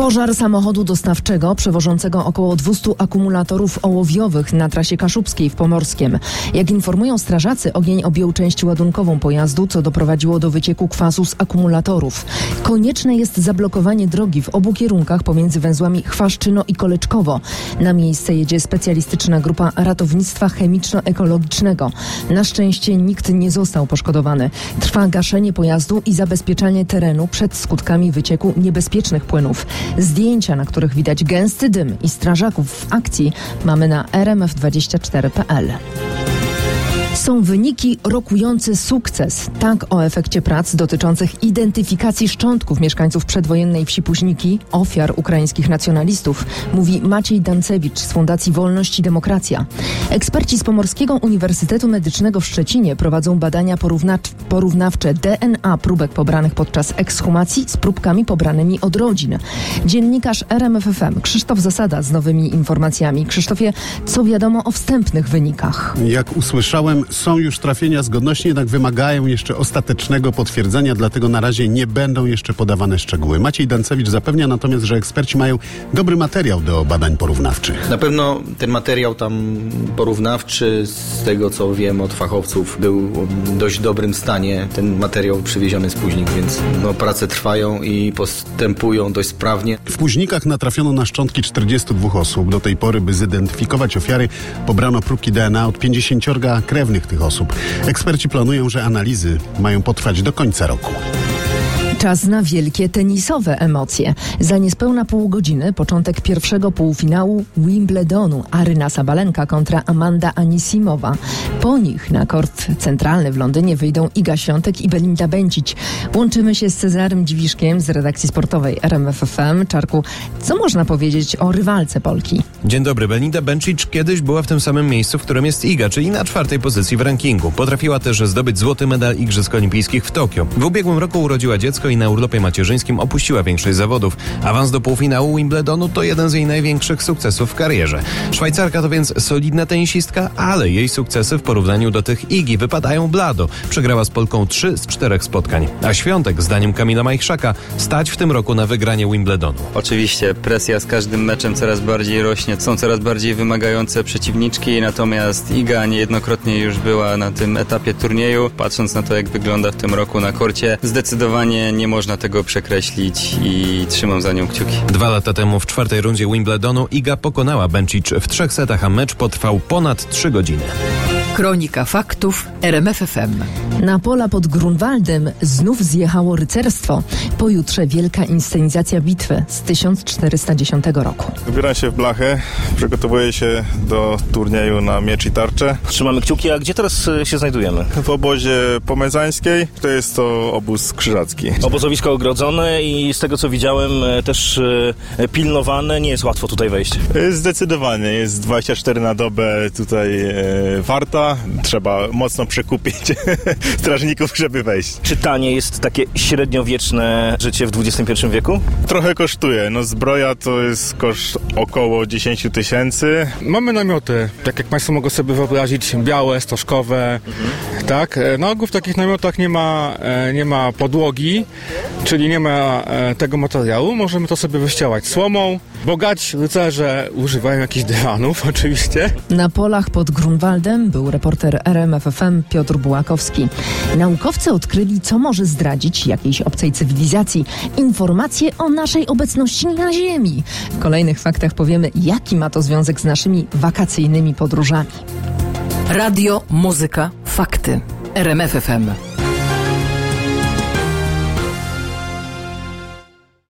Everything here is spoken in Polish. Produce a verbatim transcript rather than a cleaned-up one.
Pożar samochodu dostawczego przewożącego około dwieście akumulatorów ołowiowych na trasie kaszubskiej w Pomorskiem. Jak informują strażacy, ogień objął część ładunkową pojazdu, co doprowadziło do wycieku kwasu z akumulatorów. Konieczne jest zablokowanie drogi w obu kierunkach pomiędzy węzłami Chwaszczyno i Koleczkowo. Na miejsce jedzie specjalistyczna grupa ratownictwa chemiczno-ekologicznego. Na szczęście nikt nie został poszkodowany. Trwa gaszenie pojazdu i zabezpieczanie terenu przed skutkami wycieku niebezpiecznych płynów. Zdjęcia, na których widać gęsty dym i strażaków w akcji, mamy na r m f dwadzieścia cztery kropka p l. Są wyniki rokujące sukces. Tak o efekcie prac dotyczących identyfikacji szczątków mieszkańców przedwojennej wsi Puźniki, ofiar ukraińskich nacjonalistów, mówi Maciej Dancewicz z Fundacji Wolność i Demokracja. Eksperci z Pomorskiego Uniwersytetu Medycznego w Szczecinie prowadzą badania porówna- porównawcze D N A próbek pobranych podczas ekshumacji z próbkami pobranymi od rodzin. Dziennikarz R M F F M Krzysztof Zasada z nowymi informacjami. Krzysztofie, co wiadomo o wstępnych wynikach? Jak usłyszałem, są już trafienia zgodności, jednak wymagają jeszcze ostatecznego potwierdzenia, dlatego na razie nie będą jeszcze podawane szczegóły. Maciej Dancewicz zapewnia natomiast, że eksperci mają dobry materiał do badań porównawczych. Na pewno ten materiał tam porównawczy, z tego co wiem od fachowców, był w dość dobrym stanie. Ten materiał przywieziony z Puźnik, więc no, prace trwają i postępują dość sprawnie. W Puźnikach natrafiono na szczątki czterdziestu dwóch osób. Do tej pory, by zidentyfikować ofiary, pobrano próbki D N A od pięćdziesięciorga krewnych tych osób. Eksperci planują, że analizy mają potrwać do końca roku. Czas na wielkie tenisowe emocje. Za niespełna pół godziny początek pierwszego półfinału Wimbledonu. Aryna Sabalenka kontra Amanda Anisimowa. Po nich na kort centralny w Londynie wyjdą Iga Świątek i Belinda Bencic. Łączymy się z Cezarym Dziwiszkiem z redakcji sportowej R M F F M. Czarku, co można powiedzieć o rywalce Polki? Dzień dobry. Belinda Bencic kiedyś była w tym samym miejscu, w którym jest Iga, czyli na czwartej pozycji w rankingu. Potrafiła też zdobyć złoty medal Igrzysk Olimpijskich w Tokio. W ubiegłym roku urodziła dziecko i na urlopie macierzyńskim opuściła większość zawodów. Awans do półfinału Wimbledonu to jeden z jej największych sukcesów w karierze. Szwajcarka to więc solidna tenisistka, ale jej sukcesy w porównaniu do tych Igi wypadają blado. Przegrała z Polką trzy z czterech spotkań. A Świątek, zdaniem Kamila Majchrzaka, stać w tym roku na wygranie Wimbledonu. Oczywiście presja z każdym meczem coraz bardziej rośnie. Są coraz bardziej wymagające przeciwniczki, natomiast Iga niejednokrotnie już była na tym etapie turnieju. Patrząc na to, jak wygląda w tym roku na korcie, zdecydowanie nie można tego przekreślić i trzymam za nią kciuki. Dwa lata temu w czwartej rundzie Wimbledonu Iga pokonała Bencic w trzech setach, a mecz potrwał ponad trzy godziny. Kronika faktów R M F F M. Na pola pod Grunwaldem znów zjechało rycerstwo. Pojutrze wielka inscenizacja bitwy z tysiąc czterysta dziesiątego roku. Wybieram się w blachę, przygotowuję się do turnieju na miecz i tarczę. Trzymamy kciuki, a gdzie teraz się znajdujemy? W obozie pomezańskiej, to jest to obóz krzyżacki. Obozowisko ogrodzone i z tego co widziałem też pilnowane, nie jest łatwo tutaj wejść. Zdecydowanie, jest dwadzieścia cztery na dobę tutaj e, warta. Trzeba mocno przekupić strażników, żeby wejść. Czy tanie jest takie średniowieczne życie w dwudziestym pierwszym wieku? Trochę kosztuje. No zbroja to jest koszt około dziesięć tysięcy. Mamy namioty, tak jak Państwo mogą sobie wyobrazić, białe, stożkowe, mhm. tak? Na ogół w takich namiotach nie ma, nie ma podłogi, czyli nie ma tego materiału. Możemy to sobie wyścielać słomą. Bogaci rycerze używają jakichś dywanów, oczywiście. Na polach pod Grunwaldem był reporter R M F F M Piotr Bułakowski. Naukowcy odkryli, co może zdradzić jakiejś obcej cywilizacji informacje o naszej obecności na Ziemi. W kolejnych faktach powiemy, jaki ma to związek z naszymi wakacyjnymi podróżami. Radio, muzyka, fakty. R M F F M.